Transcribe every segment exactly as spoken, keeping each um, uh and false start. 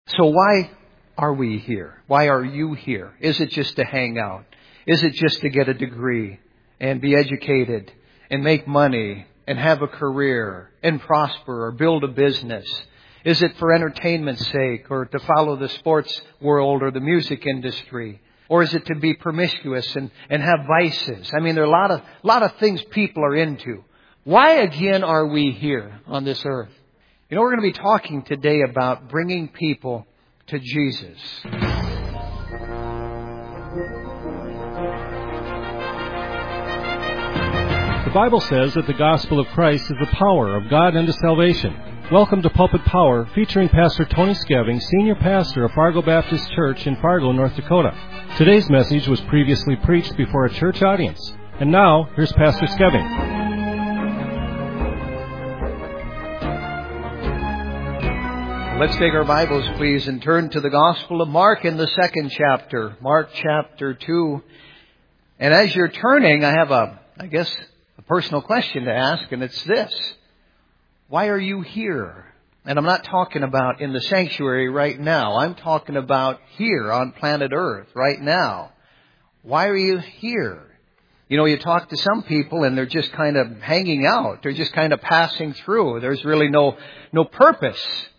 So why are we here? Why are you here? Is it just to hang out? Is it just to get a degree and be educated and make money and have a career and prosper or build a business? Is it for entertainment's sake or to follow the sports world or the music industry? Or is it to be promiscuous and, and have vices? I mean, there are a lot of, lot of things people are into. Why again are we here on this earth? You know, we're going to be talking today about bringing people to Jesus. The Bible says that the gospel of Christ is the power of God unto salvation. Welcome to Pulpit Power, featuring Pastor Tony Skeving, Senior Pastor of Fargo Baptist Church in Fargo, North Dakota. Today's message was previously preached before a church audience. And now, here's Pastor Skeving. Let's take our Bibles, please, and turn to the Gospel of Mark in the second chapter, Mark chapter two. And as you're turning, I have a, I guess, a personal question to ask, and it's this. Why are you here? And I'm not talking about in the sanctuary right now. I'm talking about here on planet Earth right now. Why are you here? You know, you talk to some people and they're just kind of hanging out. They're just kind of passing through. There's really no, no purpose.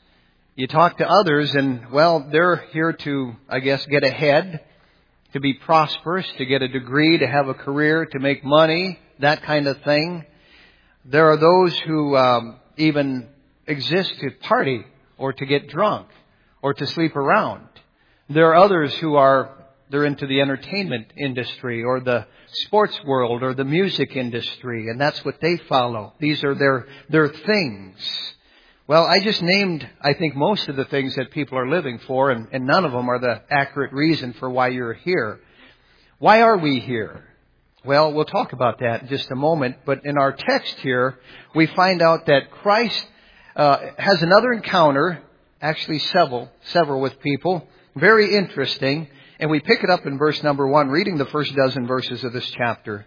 You talk to others and, well, they're here to, I guess, get ahead, to be prosperous, to get a degree, to have a career, to make money, that kind of thing. There are those who um, even exist to party or to get drunk or to sleep around. There are others who are, they're into the entertainment industry or the sports world or the music industry, and that's what they follow. These are their, their things. Well, I just named, I think, most of the things that people are living for, and, and none of them are the accurate reason for why you're here. Why are we here? Well, we'll talk about that in just a moment. But in our text here, we find out that Christ uh, has another encounter, actually several, several with people. Very interesting. And we pick it up in verse number one, reading the first dozen verses of this chapter.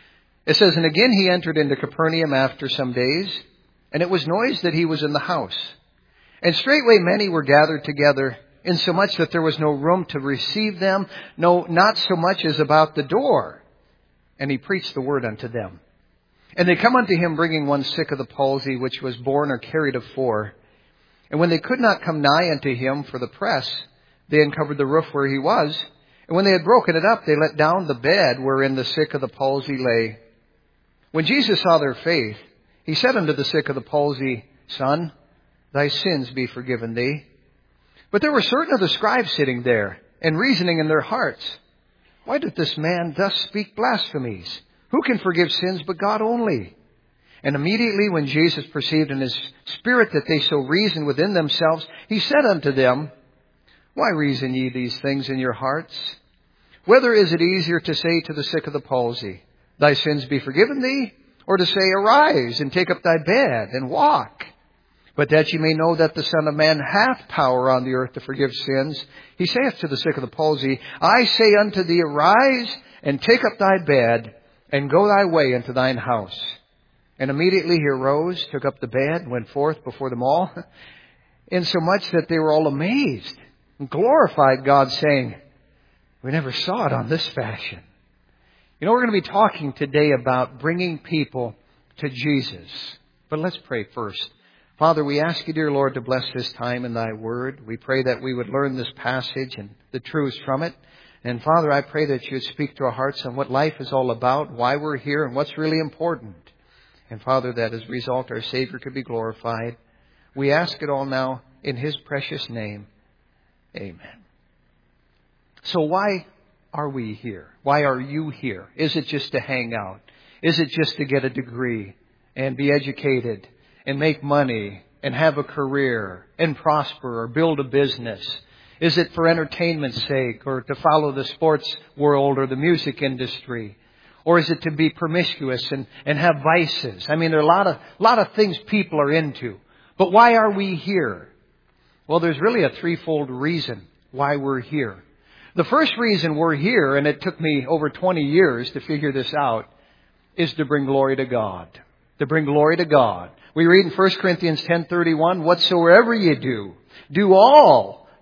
It says, "And again he entered into Capernaum after some days, and it was noised that he was in the house. And straightway many were gathered together, insomuch that there was no room to receive them, no, not so much as about the door. And he preached the word unto them. And they come unto him, bringing one sick of the palsy, which was borne or carried of four. And when they could not come nigh unto him for the press, they uncovered the roof where he was. And when they had broken it up, they let down the bed wherein the sick of the palsy lay. When Jesus saw their faith, he said unto the sick of the palsy, Son, thy sins be forgiven thee. But there were certain of the scribes sitting there, and reasoning in their hearts, Why doth this man thus speak blasphemies? Who can forgive sins but God only? And immediately when Jesus perceived in his spirit that they so reasoned within themselves, he said unto them, Why reason ye these things in your hearts? Whether is it easier to say to the sick of the palsy, Thy sins be forgiven thee, or to say, Arise, and take up thy bed, and walk? But that ye may know that the Son of Man hath power on the earth to forgive sins, he saith to the sick of the palsy, I say unto thee, Arise, and take up thy bed, and go thy way into thine house. And immediately he arose, took up the bed, and went forth before them all, insomuch that they were all amazed, and glorified God, saying, We never saw it on this fashion. You know, we're going to be talking today about bringing people to Jesus. But let's pray first. Father, we ask you, dear Lord, to bless this time in thy word. We pray that we would learn this passage and the truths from it. And Father, I pray that you would speak to our hearts on what life is all about, why we're here, and what's really important. And Father, that as a result, our Savior could be glorified. We ask it all now in his precious name. Amen. So why are we here? Why are you here? Is it just to hang out? Is it just to get a degree and be educated and make money and have a career and prosper or build a business? Is it for entertainment's sake or to follow the sports world or the music industry? Or is it to be promiscuous and, and have vices? I mean, there are a lot of, lot of things people are into. But why are we here? Well, there's really a threefold reason why we're here. The first reason we're here, and it took me over twenty years to figure this out, is to bring glory to God. To bring glory to God. We read in First Corinthians ten thirty-one, Whatsoever ye do, do all to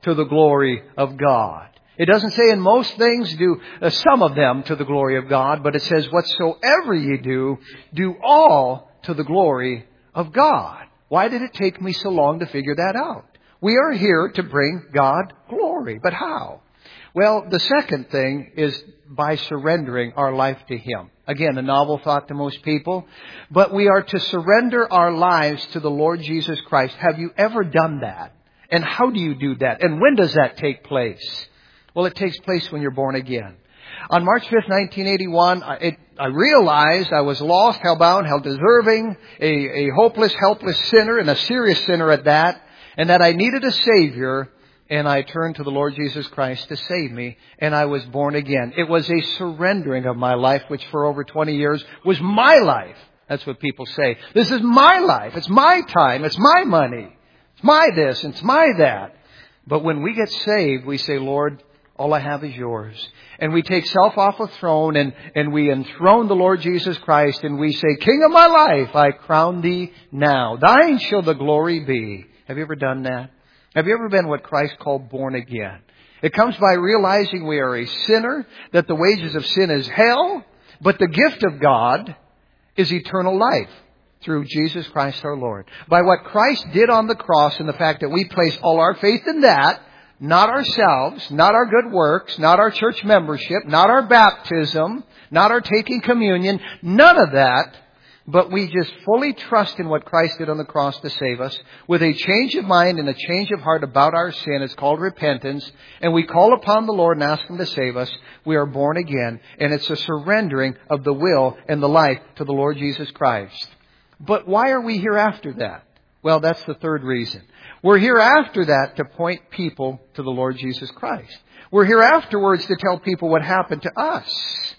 to the glory of God. It doesn't say in most things do uh, some of them to the glory of God, but it says whatsoever ye do, do all to the glory of God. Why did it take me so long to figure that out? We are here to bring God glory. But how? Well, the second thing is by surrendering our life to Him. Again, a novel thought to most people. But we are to surrender our lives to the Lord Jesus Christ. Have you ever done that? And how do you do that? And when does that take place? Well, it takes place when you're born again. On March fifth, nineteen eighty-one, I, it, I realized I was lost, hell-bound, hell-deserving, a, a hopeless, helpless sinner, and a serious sinner at that, and that I needed a Savior, and I turned to the Lord Jesus Christ to save me, and I was born again. It was a surrendering of my life, which for over twenty years was my life. That's what people say. This is my life. It's my time. It's my money. It's my this. It's my that. But when we get saved, we say, Lord, all I have is yours. And we take self off the throne and, and we enthrone the Lord Jesus Christ and we say, King of my life, I crown thee now. Thine shall the glory be. Have you ever done that? Have you ever been what Christ called born again? It comes by realizing we are a sinner, that the wages of sin is hell, but the gift of God is eternal life through Jesus Christ our Lord. By what Christ did on the cross and the fact that we place all our faith in that, not ourselves, not our good works, not our church membership, not our baptism, not our taking communion, none of that, but we just fully trust in what Christ did on the cross to save us with a change of mind and a change of heart about our sin. It's called repentance. And we call upon the Lord and ask Him to save us. We are born again. And it's a surrendering of the will and the life to the Lord Jesus Christ. But why are we here after that? Well, that's the third reason. We're here after that to point people to the Lord Jesus Christ. We're here afterwards to tell people what happened to us.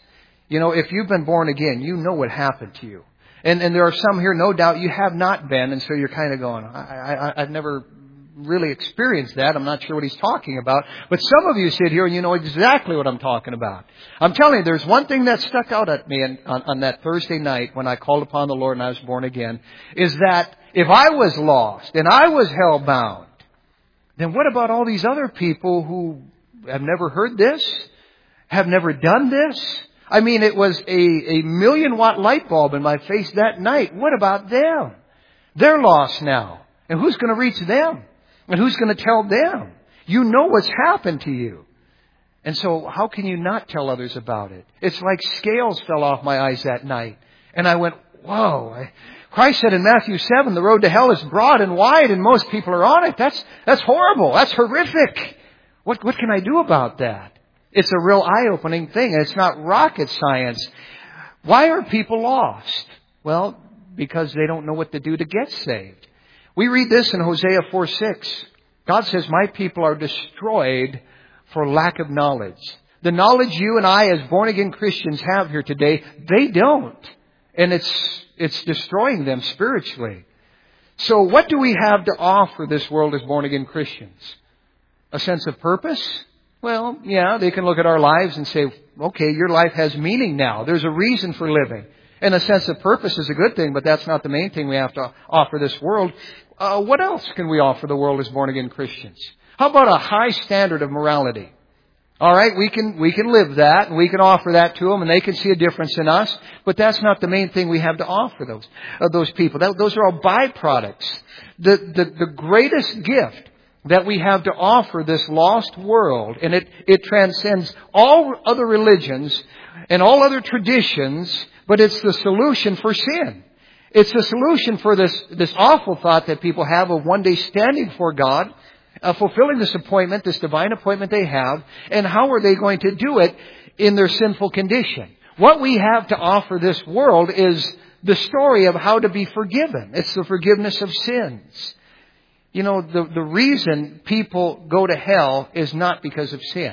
You know, if you've been born again, you know what happened to you. And, and there are some here, no doubt, you have not been, and so you're kind of going, I, I, I've never really experienced that. I'm not sure what he's talking about. But some of you sit here and you know exactly what I'm talking about. I'm telling you, there's one thing that stuck out at me on, on, on that Thursday night when I called upon the Lord and I was born again, is that if I was lost and I was hell-bound, then what about all these other people who have never heard this, have never done this? I mean, it was a, a million-watt light bulb in my face that night. What about them? They're lost now. And who's going to reach them? And who's going to tell them? You know what's happened to you. And so how can you not tell others about it? It's like scales fell off my eyes that night. And I went, whoa. I, Christ said in Matthew seven, the road to hell is broad and wide and most people are on it. That's, that's horrible. That's horrific. What, what can I do about that? It's a real eye-opening thing. It's not rocket science. Why are people lost? Well, because they don't know what to do to get saved. We read this in Hosea four six. God says, my people are destroyed for lack of knowledge. The knowledge you and I as born-again Christians have here today, they don't. And it's, it's destroying them spiritually. So what do we have to offer this world as born-again Christians? A sense of purpose? Well, yeah, they can look at our lives and say, okay, your life has meaning now. There's a reason for living. And a sense of purpose is a good thing, but that's not the main thing we have to offer this world. Uh, what else can we offer the world as born-again Christians? How about a high standard of morality? All right, we can we can live that, and we can offer that to them, and they can see a difference in us. But that's not the main thing we have to offer those uh, those people. That, those are all byproducts. The, the the greatest gift that we have to offer this lost world, and it it transcends all other religions and all other traditions, but it's the solution for sin. It's the solution for this this awful thought that people have of one day standing before God, Uh, fulfilling this appointment, this divine appointment they have, and how are they going to do it in their sinful condition? What we have to offer this world is the story of how to be forgiven. It's the forgiveness of sins. You know, the, the reason people go to hell is not because of sin.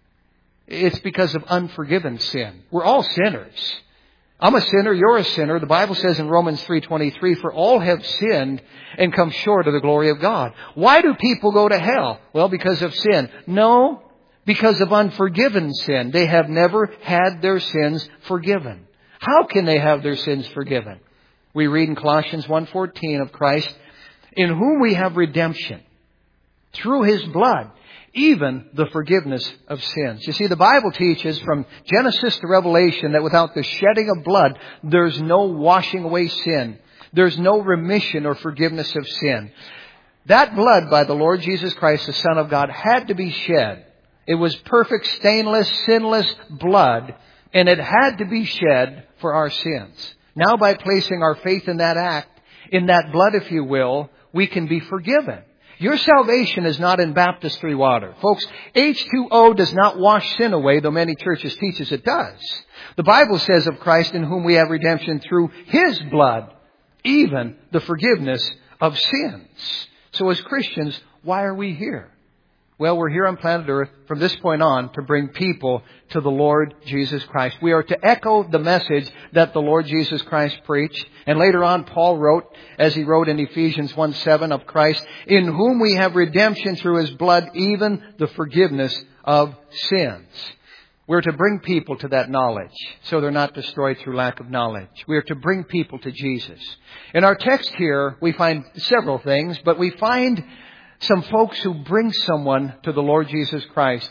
It's because of unforgiven sin. We're all sinners. I'm a sinner, you're a sinner. The Bible says in Romans three twenty-three, for all have sinned and come short of the glory of God. Why do people go to hell? Well, because of sin. No, because of unforgiven sin. They have never had their sins forgiven. How can they have their sins forgiven? We read in Colossians one fourteen of Christ, in whom we have redemption through His blood, even the forgiveness of sins. You see, the Bible teaches from Genesis to Revelation that without the shedding of blood, there's no washing away sin. There's no remission or forgiveness of sin. That blood by the Lord Jesus Christ, the Son of God, had to be shed. It was perfect, stainless, sinless blood, and it had to be shed for our sins. Now, by placing our faith in that act, in that blood, if you will, we can be forgiven. Your salvation is not in baptistry water. Folks, H two O does not wash sin away, though many churches teach us it does. The Bible says of Christ, in whom we have redemption through His blood, even the forgiveness of sins. So as Christians, why are we here? Well, we're here on planet Earth from this point on to bring people to the Lord Jesus Christ. We are to echo the message that the Lord Jesus Christ preached. And later on, Paul wrote, as he wrote in Ephesians one seven of Christ, in whom we have redemption through His blood, even the forgiveness of sins. We're to bring people to that knowledge so they're not destroyed through lack of knowledge. We are to bring people to Jesus. In our text here, we find several things, but we find some folks who bring someone to the Lord Jesus Christ,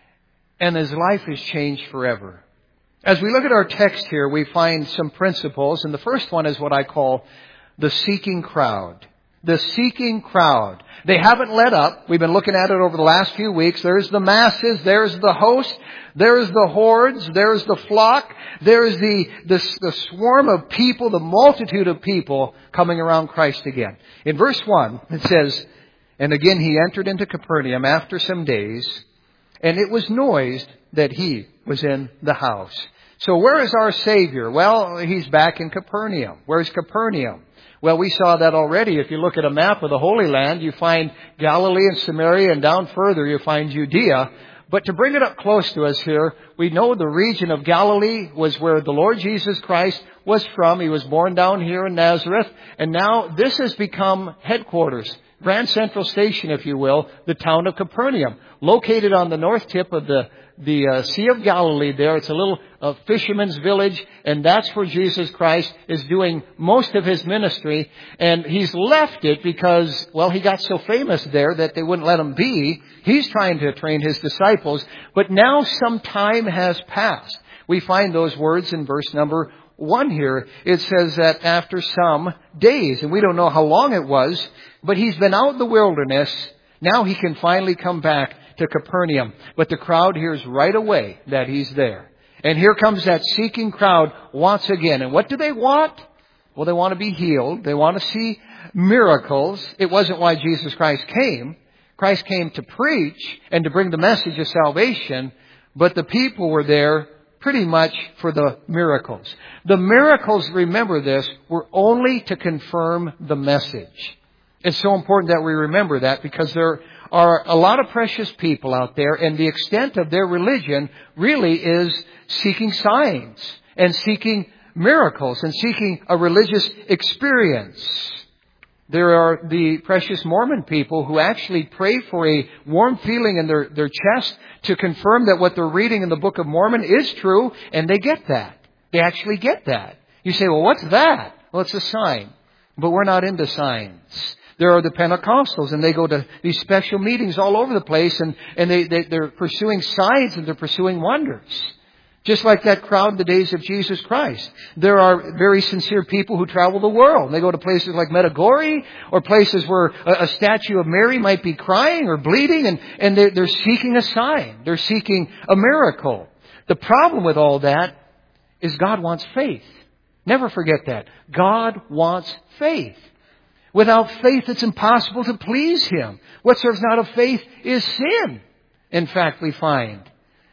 and his life is changed forever. As we look at our text here, we find some principles, and the first one is what I call the seeking crowd. The seeking crowd. They haven't let up. We've been looking at it over the last few weeks. There's the masses. There's the host. There's the hordes. There's the flock. There's the, the, the swarm of people, the multitude of people coming around Christ again. In verse one, it says, and again he entered into Capernaum after some days, and it was noised that he was in the house. So where is our Savior? Well, He's back in Capernaum. Where's Capernaum? Well, we saw that already. If you look at a map of the Holy Land, you find Galilee and Samaria, and down further you find Judea. But to bring it up close to us here, we know the region of Galilee was where the Lord Jesus Christ was from. He was born down here in Nazareth. And now this has become headquarters. Grand Central Station, if you will, the town of Capernaum, located on the north tip of the the uh, Sea of Galilee there. It's a little uh, fisherman's village, and that's where Jesus Christ is doing most of His ministry. And He's left it because, well, He got so famous there that they wouldn't let Him be. He's trying to train His disciples, but now some time has passed. We find those words in verse number one here. It says that after some days, and we don't know how long it was, but He's been out in the wilderness. Now He can finally come back to Capernaum. But the crowd hears right away that He's there. And here comes that seeking crowd once again. And what do they want? Well, they want to be healed. They want to see miracles. It wasn't why Jesus Christ came. Christ came to preach and to bring the message of salvation. But the people were there pretty much for the miracles. The miracles, remember this, were only to confirm the message. It's so important that we remember that, because there are a lot of precious people out there, and the extent of their religion really is seeking signs and seeking miracles and seeking a religious experience. There are the precious Mormon people who actually pray for a warm feeling in their, their chest to confirm that what they're reading in the Book of Mormon is true, and they get that. They actually get that. You say, well, what's that? Well, it's a sign. But we're not into signs. There are the Pentecostals, and they go to these special meetings all over the place, and, and they, they, they're pursuing signs and they're pursuing wonders. Just like that crowd in the days of Jesus Christ. There are very sincere people who travel the world. They go to places like Medjugorje, or places where a, a statue of Mary might be crying or bleeding, and, and they're, they're seeking a sign. They're seeking a miracle. The problem with all that is God wants faith. Never forget that. God wants faith. Without faith, it's impossible to please Him. What serves not of faith is sin, in fact, we find.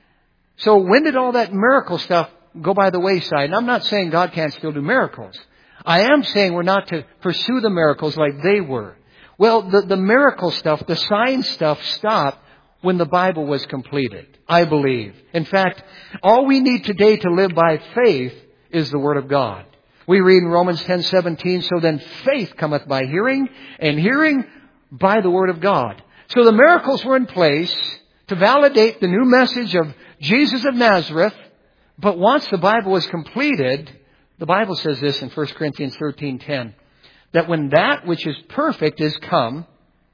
So when did all that miracle stuff go by the wayside? And I'm not saying God can't still do miracles. I am saying we're not to pursue the miracles like they were. Well, the, the miracle stuff, the sign stuff stopped when the Bible was completed, I believe. In fact, all we need today to live by faith is the Word of God. We read in Romans ten seventeen, so then faith cometh by hearing, and hearing by the Word of God. So the miracles were in place to validate the new message of Jesus of Nazareth. But once the Bible was completed, the Bible says this in First Corinthians thirteen ten, that when that which is perfect is come,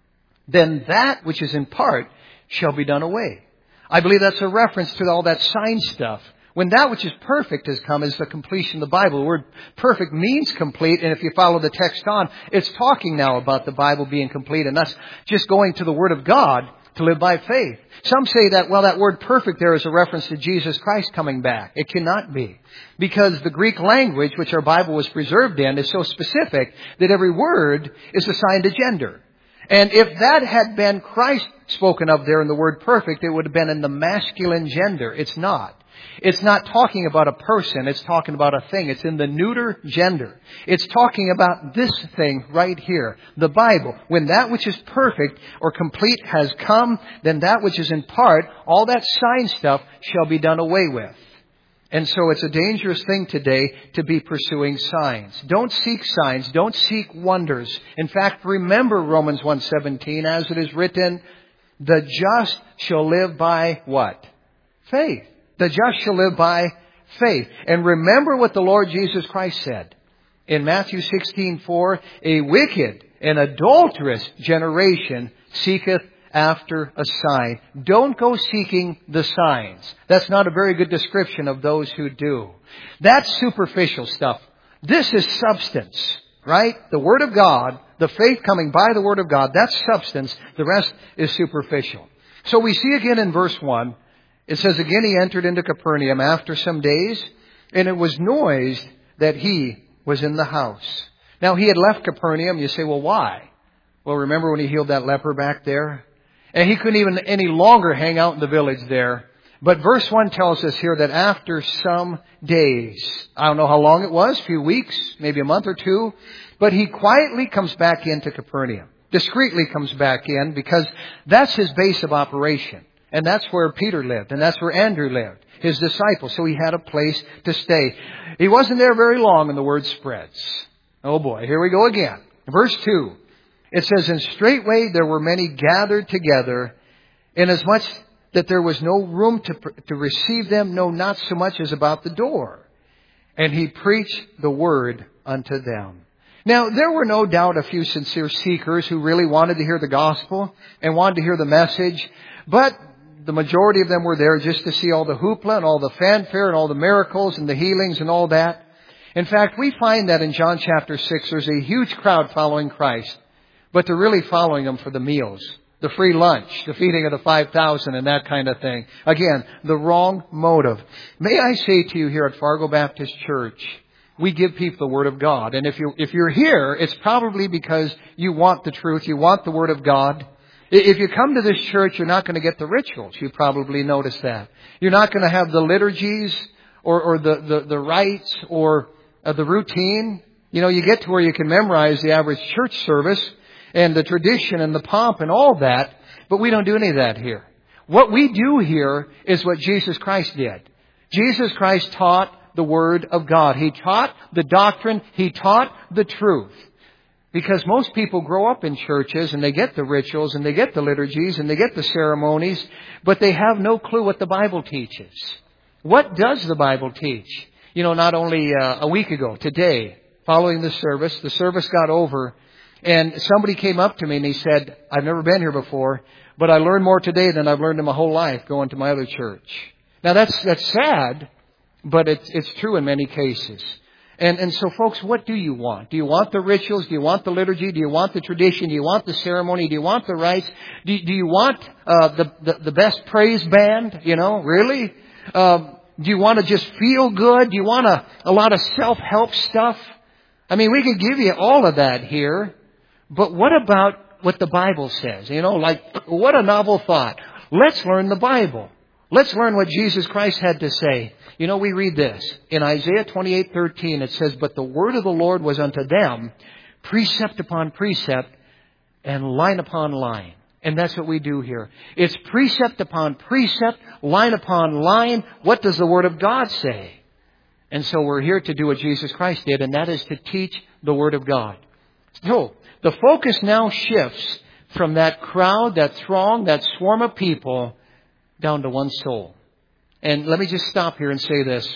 then that which is in part shall be done away. I believe that's a reference to all that sign stuff. When that which is perfect has come is the completion of the Bible. The word perfect means complete, and if you follow the text on, it's talking now about the Bible being complete, and that's just going to the Word of God to live by faith. Some say that, well, that word perfect there is a reference to Jesus Christ coming back. It cannot be. Because the Greek language, which our Bible was preserved in, is so specific that every word is assigned a gender. And if that had been Christ spoken of there in the word perfect, it would have been in the masculine gender. It's not. It's not talking about a person. It's talking about a thing. It's in the neuter gender. It's talking about this thing right here, the Bible. When that which is perfect or complete has come, then that which is in part, all that sign stuff shall be done away with. And so it's a dangerous thing today to be pursuing signs. Don't seek signs. Don't seek wonders. In fact, remember Romans one seventeen, as it is written, the just shall live by what? Faith. The just shall live by faith. And remember what the Lord Jesus Christ said in Matthew sixteen four, a wicked and adulterous generation seeketh after a sign. Don't go seeking the signs. That's not a very good description of those who do. That's superficial stuff. This is substance, right? The Word of God, the faith coming by the Word of God, that's substance. The rest is superficial. So we see again in verse one, it says, again he entered into Capernaum after some days, and it was noised that he was in the house. Now he had left Capernaum. You say, well, why? Well, remember when he healed that leper back there? And he couldn't even any longer hang out in the village there. But verse one tells us here that after some days, I don't know how long it was, a few weeks, maybe a month or two, but he quietly comes back into Capernaum. Discreetly comes back in, because that's his base of operation. And that's where Peter lived. And that's where Andrew lived, his disciples. So he had a place to stay. He wasn't there very long, and the word spreads. Oh boy, here we go again. Verse two. It says, and straightway there were many gathered together, inasmuch that there was no room to, to receive them, no, not so much as about the door. And he preached the word unto them. Now, there were no doubt a few sincere seekers who really wanted to hear the gospel and wanted to hear the message, but the majority of them were there just to see all the hoopla and all the fanfare and all the miracles and the healings and all that. In fact, we find that in John chapter six, there's a huge crowd following Christ, but they're really following Him for the meals, the free lunch, the feeding of the five thousand and that kind of thing. Again, the wrong motive. May I say to you here at Fargo Baptist Church, we give people the Word of God. And if you if you're here, it's probably because you want the truth, you want the Word of God. If you come to this church, you're not going to get the rituals. You probably noticed that. You're not going to have the liturgies or, or the, the, the rites or uh, the routine. You know, you get to where you can memorize the average church service and the tradition and the pomp and all that, but we don't do any of that here. What we do here is what Jesus Christ did. Jesus Christ taught the Word of God. He taught the doctrine. He taught the truth. Because most people grow up in churches and they get the rituals and they get the liturgies and they get the ceremonies, but they have no clue what the Bible teaches. What does the Bible teach? You know, not only uh, a week ago, today, following the service, the service got over and somebody came up to me and he said, I've never been here before, but I learned more today than I've learned in my whole life going to my other church. Now that's that's sad, but it's, it's true in many cases. And, and so, folks, what do you want? Do you want the rituals? Do you want the liturgy? Do you want the tradition? Do you want the ceremony? Do you want the rites? Do, do you want uh, the, the the best praise band? You know, really? Um, do you want to just feel good? Do you want a, a lot of self-help stuff? I mean, we can give you all of that here. But what about what the Bible says? You know, like, what a novel thought. Let's learn the Bible. Let's learn what Jesus Christ had to say. You know, we read this. In Isaiah twenty-eight thirteen, it says, but the word of the Lord was unto them, precept upon precept, and line upon line. And that's what we do here. It's precept upon precept, line upon line. What does the Word of God say? And so we're here to do what Jesus Christ did, and that is to teach the Word of God. So, the focus now shifts from that crowd, that throng, that swarm of people, down to one soul. And let me just stop here and say this.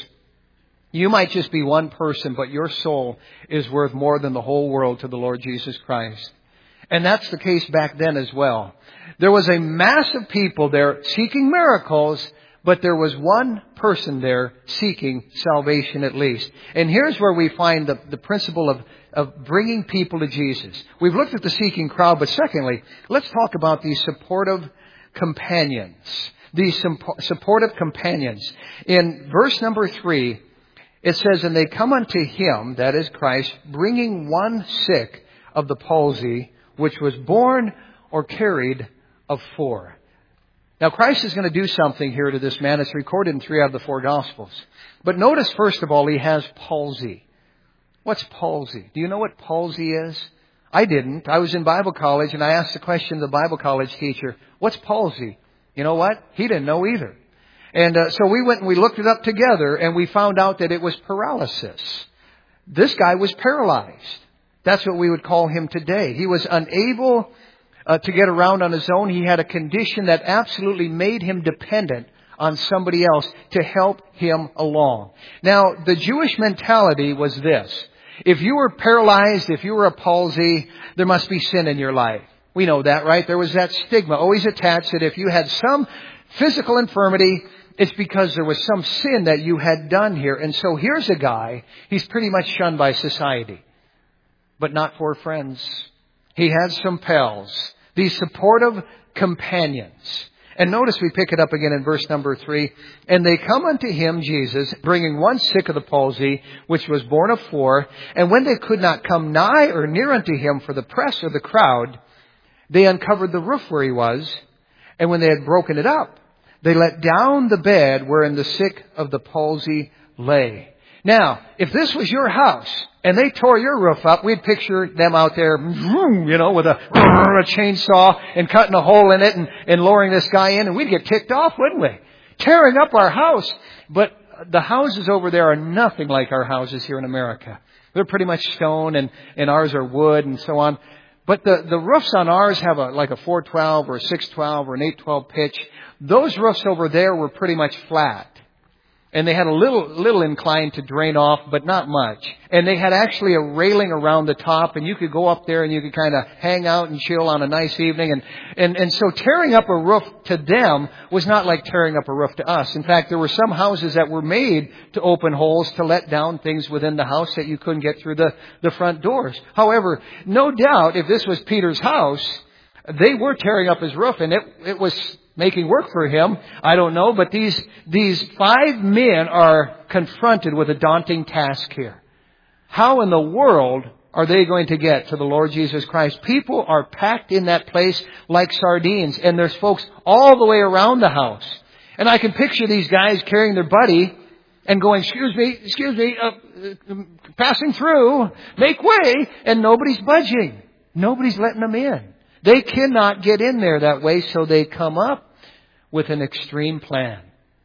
You might just be one person, but your soul is worth more than the whole world to the Lord Jesus Christ. And that's the case back then as well. There was a mass of people there seeking miracles, but there was one person there seeking salvation at least. And here's where we find the, the principle of, of bringing people to Jesus. We've looked at the seeking crowd, but secondly, let's talk about these supportive companions. These supportive companions. In verse number three, it says, and they come unto him, that is Christ, bringing one sick of the palsy, which was borne or carried of four. Now Christ is going to do something here to this man. It's recorded in three out of the four Gospels. But notice, first of all, he has palsy. What's palsy? Do you know what palsy is? I didn't. I was in Bible college and I asked the question to the Bible college teacher, what's palsy? You know what? He didn't know either. And uh, so we went and we looked it up together and we found out that it was paralysis. This guy was paralyzed. That's what we would call him today. He was unable uh, to get around on his own. He had a condition that absolutely made him dependent on somebody else to help him along. Now, the Jewish mentality was this. If you were paralyzed, if you were a palsy, there must be sin in your life. We know that, right? There was that stigma always attached that if you had some physical infirmity, it's because there was some sin that you had done here. And so here's a guy, he's pretty much shunned by society. But not for friends. He had some pals. These supportive companions. And notice we pick it up again in verse number three. And they come unto him, Jesus, bringing one sick of the palsy, which was born of four. And when they could not come nigh or near unto him for the press of the crowd, they uncovered the roof where he was. And when they had broken it up, they let down the bed wherein the sick of the palsy lay. Now, if this was your house and they tore your roof up, we'd picture them out there, you know, with a, a chainsaw and cutting a hole in it and, and lowering this guy in, and we'd get ticked off, wouldn't we? Tearing up our house. But the houses over there are nothing like our houses here in America. They're pretty much stone and, and ours are wood and so on. But the, the roofs on ours have a like a four twelve or a six twelve or an eight twelve pitch. Those roofs over there were pretty much flat. And they had a little little incline to drain off, but not much. And they had actually a railing around the top, and you could go up there and you could kind of hang out and chill on a nice evening. And, and, and so tearing up a roof to them was not like tearing up a roof to us. In fact, there were some houses that were made to open holes to let down things within the house that you couldn't get through the, the front doors. However, no doubt if this was Peter's house, they were tearing up his roof, and it, it was making work for him. I don't know, but these, these five men are confronted with a daunting task here. How in the world are they going to get to the Lord Jesus Christ? People are packed in that place like sardines, and there's folks all the way around the house. And I can picture these guys carrying their buddy and going, excuse me, excuse me, uh, passing through, make way, and nobody's budging. Nobody's letting them in. They cannot get in there that way, so they come up with an extreme plan.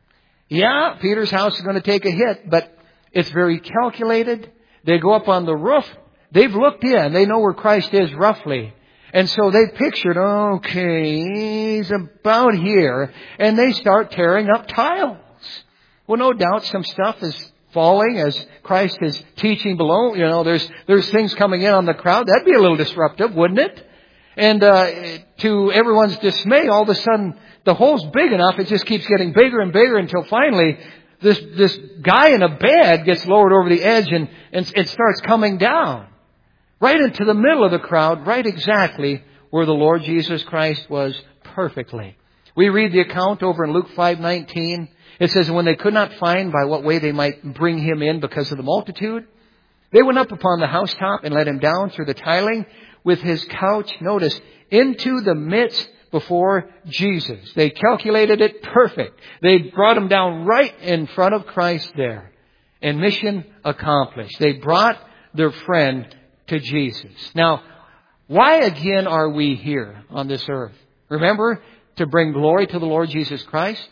Yeah, Peter's house is going to take a hit, but it's very calculated. They go up on the roof. They've looked in. They know where Christ is roughly. And so they pictured, okay, he's about here. And they start tearing up tiles. Well, no doubt some stuff is falling as Christ is teaching below. You know, there's there's things coming in on the crowd. That'd be a little disruptive, wouldn't it? And uh, to everyone's dismay, all of a sudden, the hole's big enough, it just keeps getting bigger and bigger until finally this this guy in a bed gets lowered over the edge and, and it starts coming down. Right into the middle of the crowd, right exactly where the Lord Jesus Christ was perfectly. We read the account over in Luke five nineteen. It says, when they could not find by what way they might bring him in because of the multitude, they went up upon the housetop and let him down through the tiling with his couch, notice, into the midst before Jesus. They calculated it perfect. They brought him down right in front of Christ there. And mission accomplished. They brought their friend to Jesus. Now, why again are we here on this earth? Remember, to bring glory to the Lord Jesus Christ,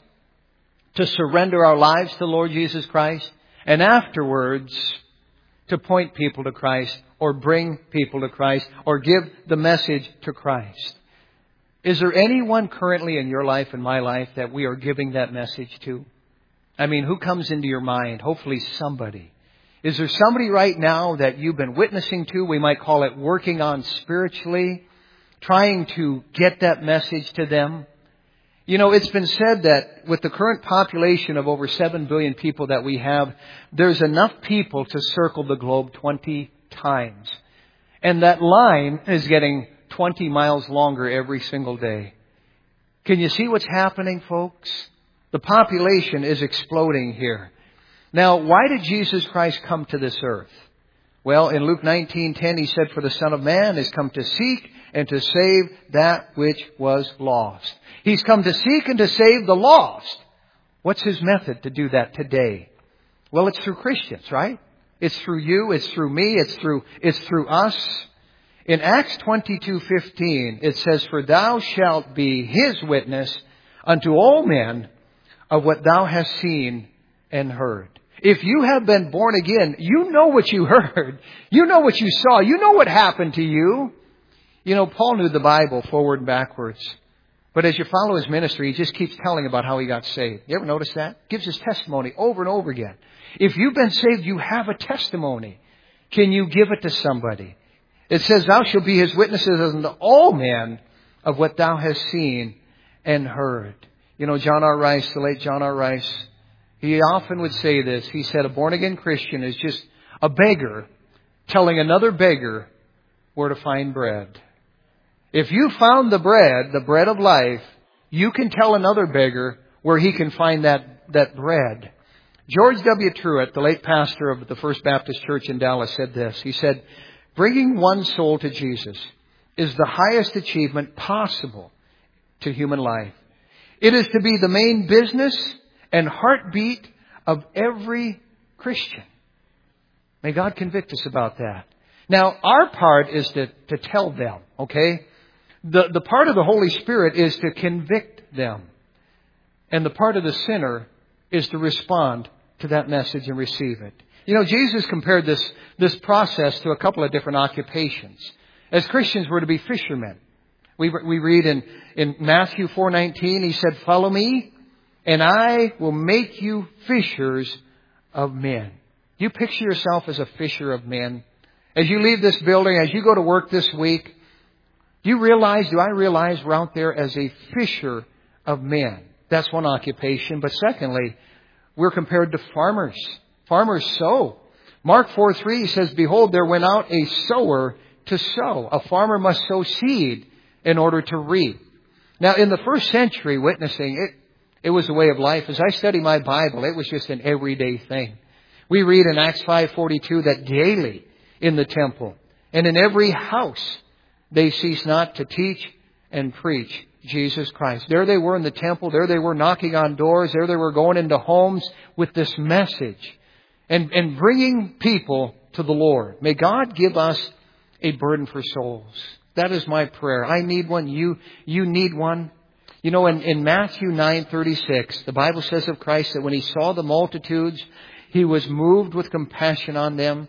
to surrender our lives to the Lord Jesus Christ, and afterwards to point people to Christ, or bring people to Christ, or give the message to Christ. Is there anyone currently in your life and my life that we are giving that message to? I mean, who comes into your mind? Hopefully somebody. Is there somebody right now that you've been witnessing to? We might call it working on spiritually. trying to get that message to them. You know, it's been said that with the current population of over seven billion people that we have, there's enough people to circle the globe twenty times. And that line is getting twenty miles longer every single day. Can you see what's happening, folks? The population is exploding here. Now, why did Jesus Christ come to this earth? Well, in Luke nineteen ten, He said, "For the Son of Man is come to seek and to save that which was lost." He's come to seek and to save the lost. What's His method to do that today? Well, it's through Christians, right? It's through you, it's through me, it's through, it's through us. In Acts twenty-two fifteen, it says, "For thou shalt be His witness unto all men of what thou hast seen and heard." If you have been born again, you know what you heard. You know what you saw. You know what happened to you. You know, Paul knew the Bible forward and backwards. But as you follow his ministry, he just keeps telling about how he got saved. You ever notice that? Gives his testimony over and over again. If you've been saved, you have a testimony. Can you give it to somebody? It says, "Thou shalt be His witnesses unto all men of what thou hast seen and heard." You know, John R. Rice, the late John R. Rice, he often would say this. He said, a born-again Christian is just a beggar telling another beggar where to find bread. If you found the bread, the bread of life, you can tell another beggar where he can find that, that bread. George W. Truett, the late pastor of the First Baptist Church in Dallas, said this. He said, "Bringing one soul to Jesus is the highest achievement possible to human life. It is to be the main business and heartbeat of every Christian." May God convict us about that. Now, our part is to, to tell them, okay? The, the part of the Holy Spirit is to convict them. And the part of the sinner is to respond to that message and receive it. You know, Jesus compared this, this process to a couple of different occupations. As Christians, we're to be fishermen. We, we read in, in Matthew four nineteen, He said, "Follow me, and I will make you fishers of men." You picture yourself as a fisher of men. As you leave this building, as you go to work this week, do you realize, do I realize we're out there as a fisher of men? That's one occupation. But secondly, we're compared to farmers. Farmers sow. Mark four three says, "Behold, there went out a sower to sow." A farmer must sow seed in order to reap. Now, in the first century, witnessing, it, it was a way of life. As I study my Bible, it was just an everyday thing. We read in Acts five forty-two that daily in the temple and in every house they cease not to teach and preach Jesus Christ. There they were in the temple. There they were knocking on doors. There they were going into homes with this message and, and bringing people to the Lord. May God give us a burden for souls. That is my prayer. I need one. You, you need one. You know, in, in Matthew nine thirty-six, the Bible says of Christ that when He saw the multitudes, He was moved with compassion on them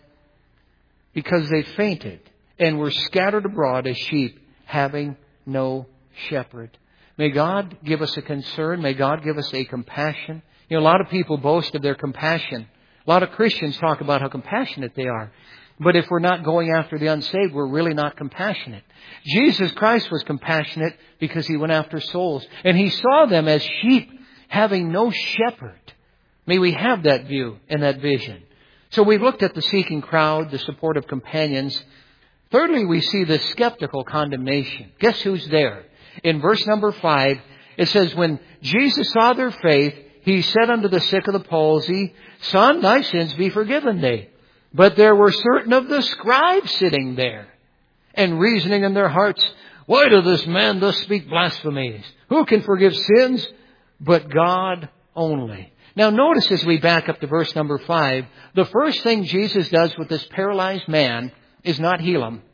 because they fainted and were scattered abroad as sheep, having no shepherd. May God give us a concern. May God give us a compassion. You know, a lot of people boast of their compassion. A lot of Christians talk about how compassionate they are. But if we're not going after the unsaved, we're really not compassionate. Jesus Christ was compassionate because He went after souls. And He saw them as sheep having no shepherd. May we have that view and that vision. So we've looked at the seeking crowd, the supportive companions. Thirdly, we see the skeptical condemnation. Guess who's there? In verse number five, it says, "When Jesus saw their faith, He said unto the sick of the palsy, Son, thy sins be forgiven thee. But there were certain of the scribes sitting there, and reasoning in their hearts, Why doth this man thus speak blasphemies? Who can forgive sins but God only?" Now notice as we back up to verse number five, the first thing Jesus does with this paralyzed man is not heal him.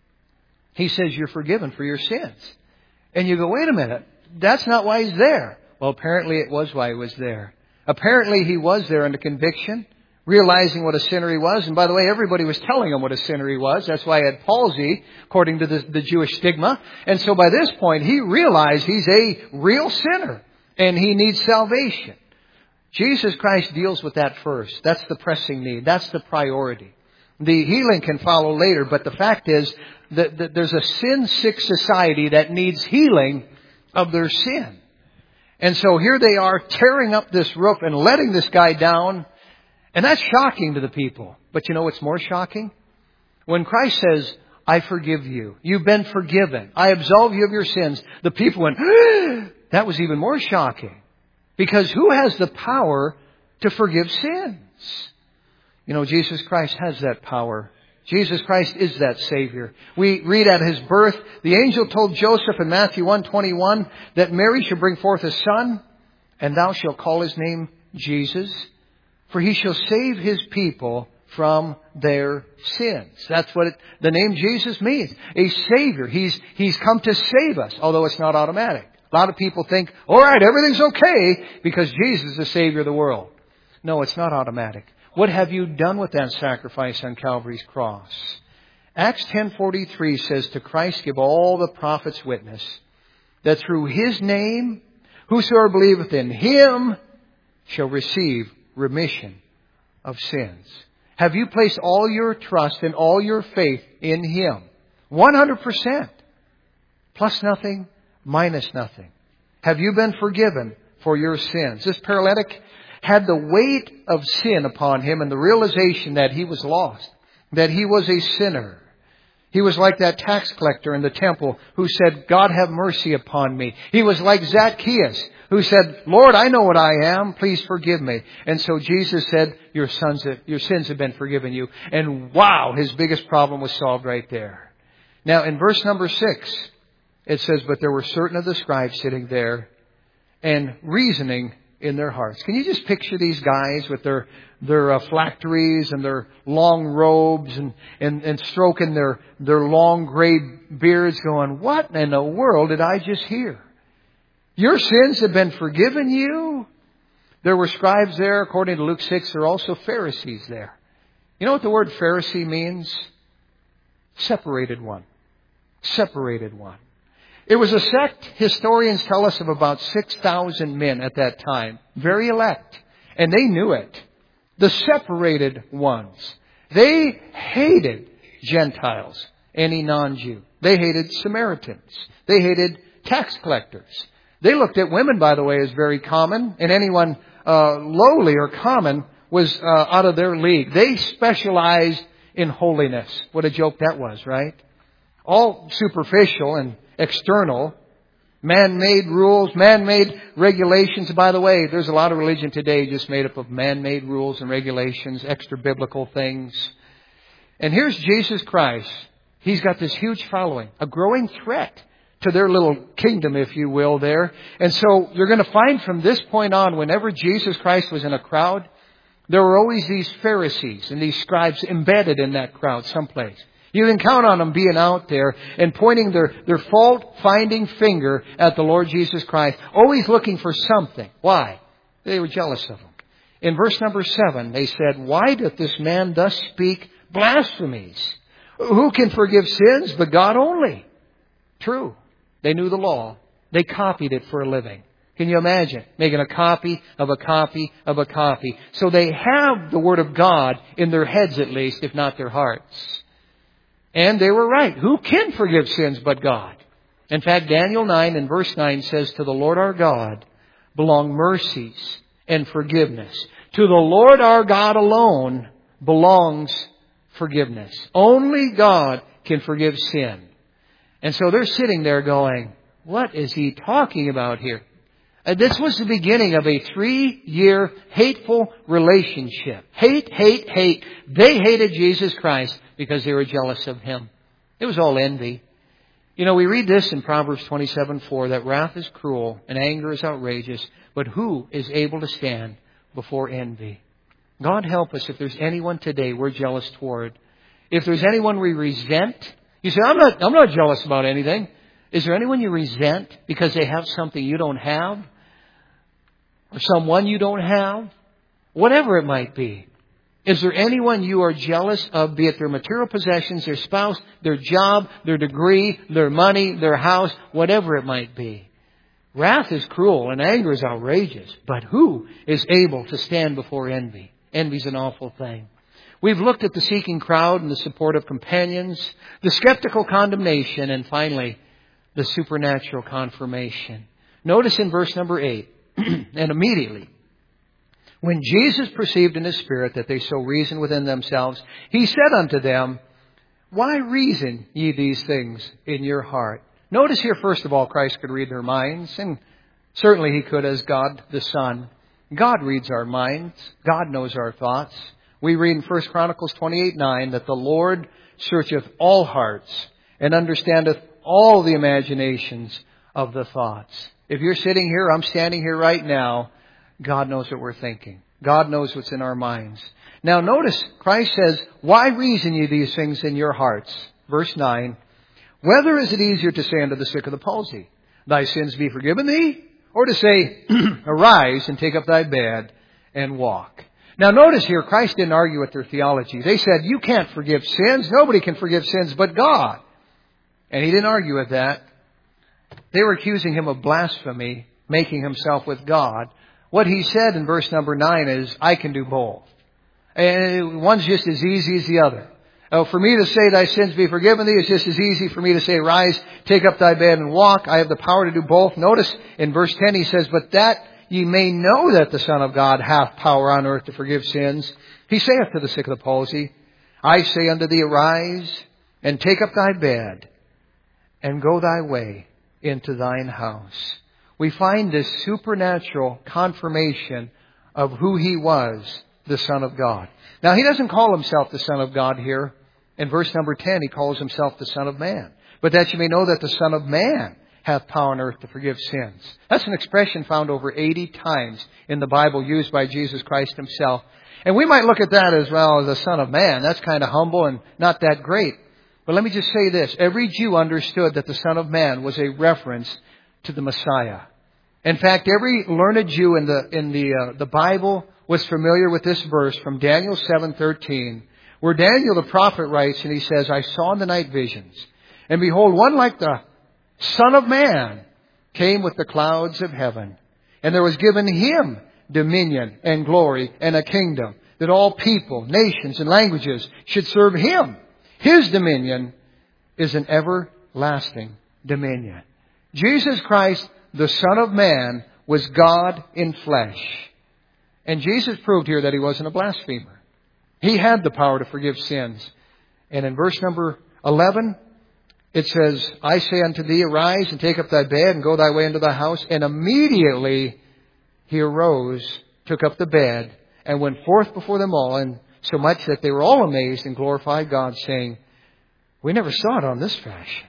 He says, "You're forgiven for your sins." And you go, wait a minute, that's not why He's there. Well, apparently it was why He was there. Apparently He was there under conviction, realizing what a sinner he was. And by the way, everybody was telling him what a sinner he was. That's why he had palsy, according to the, the Jewish stigma. And so by this point, he realized he's a real sinner and he needs salvation. Jesus Christ deals with that first. That's the pressing need. That's the priority. The healing can follow later, but the fact is that, that there's a sin-sick society that needs healing of their sin. And so here they are tearing up this roof and letting this guy down. And that's shocking to the people. But you know what's more shocking? When Christ says, I forgive you. You've been forgiven. I absolve you of your sins. The people went, that was even more shocking. Because who has the power to forgive sins? You know, Jesus Christ has that power. Jesus Christ is that Savior. We read at His birth, the angel told Joseph in Matthew one twenty-one that Mary should bring forth a son, and thou shalt call His name Jesus, for He shall save His people from their sins. That's what it, the name Jesus means. A Savior. He's, He's come to save us, although it's not automatic. A lot of people think, all right, everything's okay because Jesus is the Savior of the world. No, it's not automatic. What have you done with that sacrifice on Calvary's cross? Acts ten forty-three says, to Christ give all the prophets witness that through His name, whosoever believeth in Him shall receive remission of sins. Have you placed all your trust and all your faith in Him? one hundred percent. Plus nothing, minus nothing. Have you been forgiven for your sins? This paralytic had the weight of sin upon him and the realization that he was lost, that he was a sinner. He was like that tax collector in the temple who said, God, have mercy upon me. He was like Zacchaeus who said, Lord, I know what I am. Please forgive me. And so Jesus said, your sons, have, your sins have been forgiven you. And wow, his biggest problem was solved right there. Now in verse number six, it says, but there were certain of the scribes sitting there and reasoning in their hearts. Can you just picture these guys with their their uh, phylacteries and their long robes and, and, and stroking their, their long gray beards going, what in the world did I just hear? Your sins have been forgiven you? There were scribes there. According to Luke six, there are also Pharisees there. You know what the word Pharisee means? Separated one. Separated one. It was a sect, historians tell us, of about six thousand men at that time. Very elect. And they knew it. The separated ones. They hated Gentiles, any non-Jew. They hated Samaritans. They hated tax collectors. They looked at women, by the way, as very common. And anyone uh, lowly or common was uh, out of their league. They specialized in holiness. What a joke that was, right? All superficial and external, man-made rules, man-made regulations. By the way, there's a lot of religion today just made up of man-made rules and regulations, extra-biblical things. And here's Jesus Christ. He's got this huge following, a growing threat to their little kingdom, if you will, there. And so you're going to find from this point on, whenever Jesus Christ was in a crowd, there were always these Pharisees and these scribes embedded in that crowd someplace. You can count on them being out there and pointing their, their fault-finding finger at the Lord Jesus Christ, always looking for something. Why? They were jealous of Him. In verse number seven, they said, why doth this man thus speak blasphemies? Who can forgive sins but God only? True. They knew the law. They copied it for a living. Can you imagine? Making a copy of a copy of a copy. So they have the Word of God in their heads at least, if not their hearts. And they were right. Who can forgive sins but God? In fact, Daniel nine and verse nine says, to the Lord our God belong mercies and forgiveness. To the Lord our God alone belongs forgiveness. Only God can forgive sin. And so they're sitting there going, what is he talking about here? Uh, this was the beginning of a three-year hateful relationship. Hate, hate, hate. They hated Jesus Christ because they were jealous of Him. It was all envy. You know, we read this in Proverbs twenty-seven four, that wrath is cruel and anger is outrageous, but who is able to stand before envy? God help us if there's anyone today we're jealous toward. If there's anyone we resent. You say, I'm not, I'm not jealous about anything. Is there anyone you resent because they have something you don't have? Or someone you don't have? Whatever it might be. Is there anyone you are jealous of, be it their material possessions, their spouse, their job, their degree, their money, their house, whatever it might be? Wrath is cruel and anger is outrageous. But who is able to stand before envy? Envy is an awful thing. We've looked at the seeking crowd and the supportive companions, the skeptical condemnation, and finally, the supernatural confirmation. Notice in verse number eight, and immediately, when Jesus perceived in his spirit that they so reasoned within themselves, he said unto them, why reason ye these things in your heart? Notice here, first of all, Christ could read their minds, and certainly he could as God the Son. God reads our minds. God knows our thoughts. We read in First Chronicles twenty-eight nine that the Lord searcheth all hearts and understandeth all the imaginations of the thoughts. If you're sitting here, I'm standing here right now, God knows what we're thinking. God knows what's in our minds. Now notice, Christ says, why reason ye these things in your hearts? Verse nine, whether is it easier to say unto the sick of the palsy, thy sins be forgiven thee, or to say, arise and take up thy bed and walk? Now notice here, Christ didn't argue with their theology. They said, you can't forgive sins. Nobody can forgive sins but God. And he didn't argue with that. They were accusing him of blasphemy, making himself with God. What he said in verse number nine is, I can do both. And one's just as easy as the other. Oh, for me to say thy sins be forgiven thee is just as easy for me to say, rise, take up thy bed and walk. I have the power to do both. Notice in verse ten he says, but that ye may know that the Son of God hath power on earth to forgive sins. He saith to the sick of the palsy, I say unto thee, arise, and take up thy bed, and go thy way into thine house. We find this supernatural confirmation of who he was, the Son of God. Now, he doesn't call himself the Son of God here. In verse number ten, he calls himself the Son of Man. But that you may know that the Son of Man hath power on earth to forgive sins. That's an expression found over eighty times in the Bible used by Jesus Christ himself. And we might look at that as, well, the Son of Man. That's kind of humble and not that great. But let me just say this. Every Jew understood that the Son of Man was a reference to the Messiah. In fact, every learned Jew in the in the uh, the Bible was familiar with this verse from Daniel seven thirteen, where Daniel the prophet writes, and he says, I saw in the night visions, and behold, one like the Son of Man came with the clouds of heaven. And there was given him dominion and glory and a kingdom, that all people, nations, and languages should serve him. His dominion is an everlasting dominion. Jesus Christ, the Son of Man, was God in flesh. And Jesus proved here that he wasn't a blasphemer. He had the power to forgive sins. And in verse number eleven, it says, I say unto thee, arise and take up thy bed and go thy way into thy house. And immediately he arose, took up the bed, and went forth before them all, and so much that they were all amazed and glorified God, saying, we never saw it on this fashion.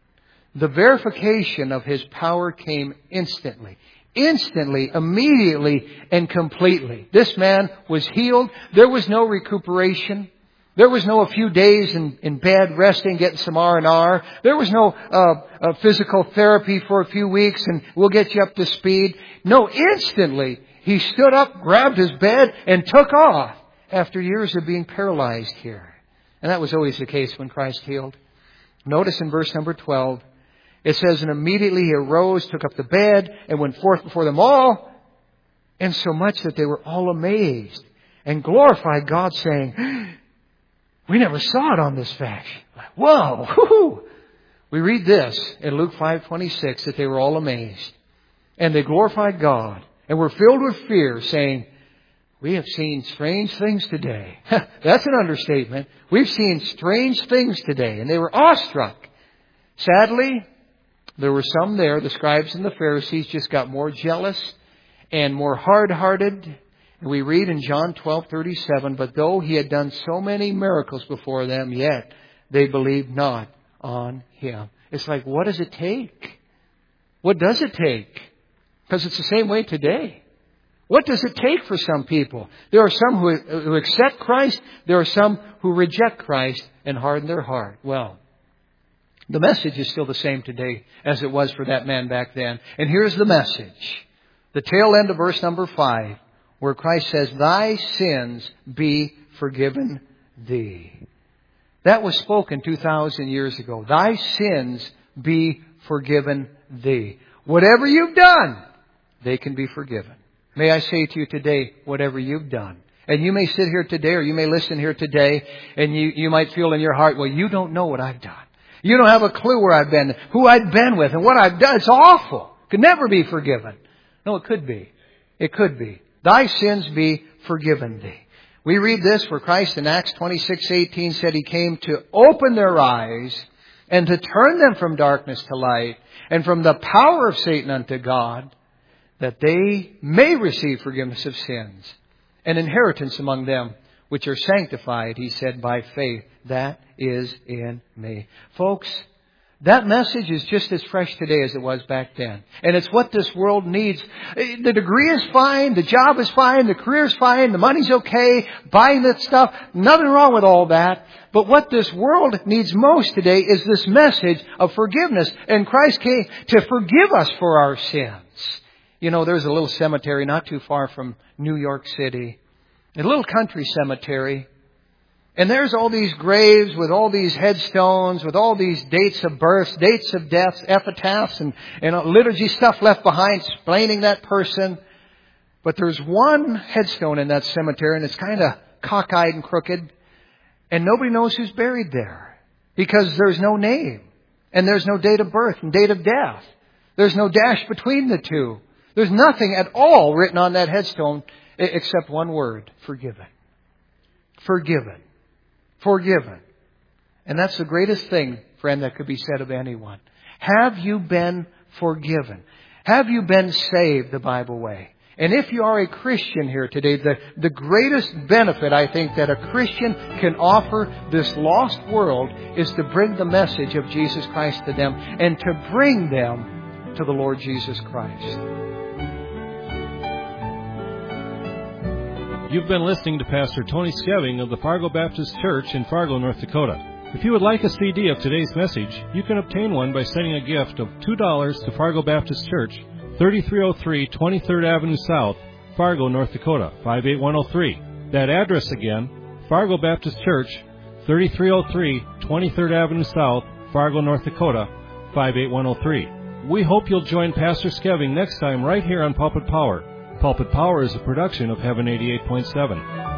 The verification of his power came instantly. Instantly, immediately, and completely. This man was healed. There was no recuperation. There was no a few days in, in bed resting, getting some R and R. There was no uh, uh, physical therapy for a few weeks and we'll get you up to speed. No, instantly, he stood up, grabbed his bed, and took off after years of being paralyzed here. And that was always the case when Christ healed. Notice in verse number twelve, it says, and immediately he arose, took up the bed, and went forth before them all, and so much that they were all amazed and glorified God, saying, we never saw it on this fashion. Whoa! Woo-hoo. We read this in Luke five twenty-six, that they were all amazed. And they glorified God and were filled with fear, saying, we have seen strange things today. That's an understatement. We've seen strange things today. And they were awestruck. Sadly, there were some there, the scribes and the Pharisees just got more jealous and more hard-hearted. And we read in John twelve thirty-seven, but though he had done so many miracles before them, yet they believed not on him. It's like, what does it take? What does it take? Because it's the same way today. What does it take for some people? There are some who, who accept Christ. There are some who reject Christ and harden their heart. Well, the message is still the same today as it was for that man back then. And here's the message. The tail end of verse number five, where Christ says, thy sins be forgiven thee. That was spoken two thousand years ago. Thy sins be forgiven thee. Whatever you've done, they can be forgiven. May I say to you today, whatever you've done, And you may sit here today, or you may listen here today, and you, you might feel in your heart, well, you don't know what I've done. You don't have a clue where I've been, who I've been with, and what I've done. It's awful. Could never be forgiven. No, it could be. It could be. Thy sins be forgiven thee. We read this where Christ in Acts twenty-six eighteen said He came to open their eyes and to turn them from darkness to light and from the power of Satan unto God, that they may receive forgiveness of sins, an inheritance among them which are sanctified, He said, by faith. That is in me. Folks, that message is just as fresh today as it was back then. And it's what this world needs. The degree is fine, the job is fine, the career is fine, the money's okay, buying that stuff, nothing wrong with all that. But what this world needs most today is this message of forgiveness. And Christ came to forgive us for our sins. You know, there's a little cemetery not too far from New York City. A little country cemetery. And there's all these graves with all these headstones, with all these dates of births, dates of deaths, epitaphs, and, and liturgy stuff left behind explaining that person. But there's one headstone in that cemetery, and it's kind of cockeyed and crooked. And nobody knows who's buried there. Because there's no name. And there's no date of birth and date of death. There's no dash between the two. There's nothing at all written on that headstone except one word: forgiven. Forgiven. Forgiven. And that's the greatest thing, friend, that could be said of anyone. Have you been forgiven? Have you been saved the Bible way? And if you are a Christian here today, the, the greatest benefit, I think, that a Christian can offer this lost world is to bring the message of Jesus Christ to them and to bring them to the Lord Jesus Christ. You've been listening to Pastor Tony Skeving of the Fargo Baptist Church in Fargo, North Dakota. If you would like a C D of today's message, you can obtain one by sending a gift of two dollars to Fargo Baptist Church, thirty-three oh three twenty-third Avenue South, Fargo, North Dakota, five eight one oh three. That address again, Fargo Baptist Church, thirty-three oh three twenty-third Avenue South, Fargo, North Dakota, five eight one oh three. We hope you'll join Pastor Skeving next time right here on Pulpit Power. Pulpit Power is a production of Heaven eighty-eight point seven.